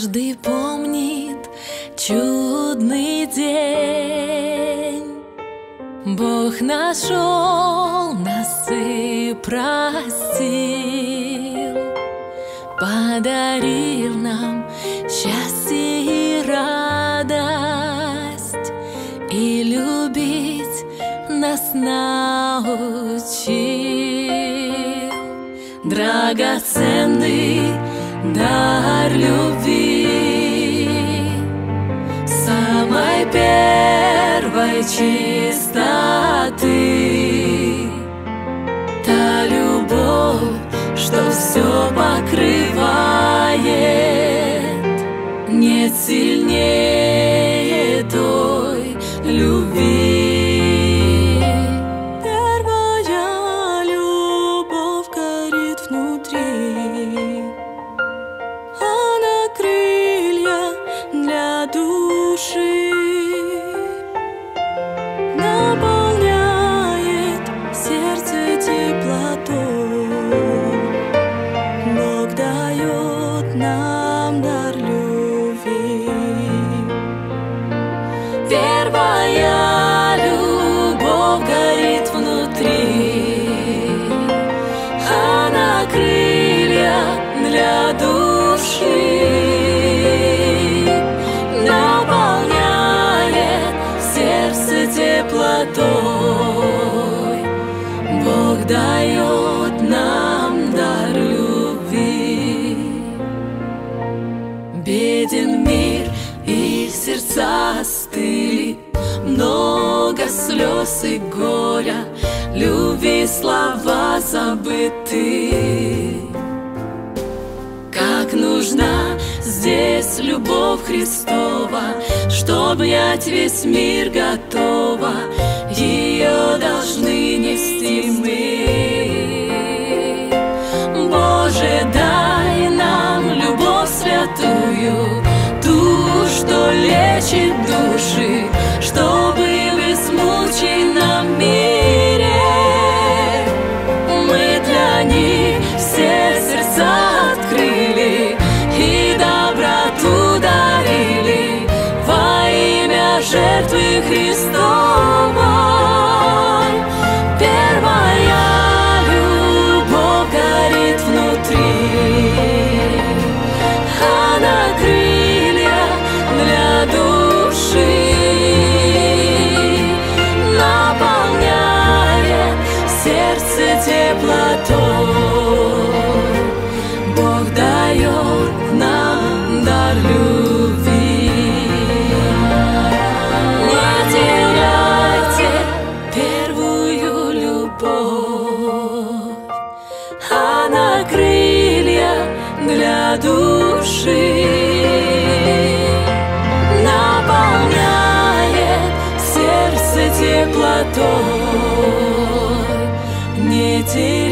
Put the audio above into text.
Каждый помнит чудный день. Бог нашел нас и простил, подарил нам счастье и радость, и любить нас научил. Драгоценный дар любви, самой первой чистоты, та любовь, что все покрывает, нет сильнее той любви. Первая любовь горит внутри, она крылья для души, наполняет сердце теплотой. Бог дает нам дар любви. Первая любовь горит внутри, она крылья для души, наполняет сердце теплотой. Бог дает нам дар любви. Беден мир и сердца стыли, много слез и горя, любви слова забыты. Как нужна здесь любовь Христова, чтоб обнять весь мир готова, ее должны нести мы. Боже, дай нам любовь святую, ту, что лечит души, чтобы в измученном мире мы для них все сердца открыли и доброту дарили во имя жертвы Христовой. Первая любовь горит внутри, она крылья для души, наполняет сердце теплотой. Бог дает нам дар любви. Не теряйте первую любовь, она крылья для души, наполняет сердце теплотой. Не теряйте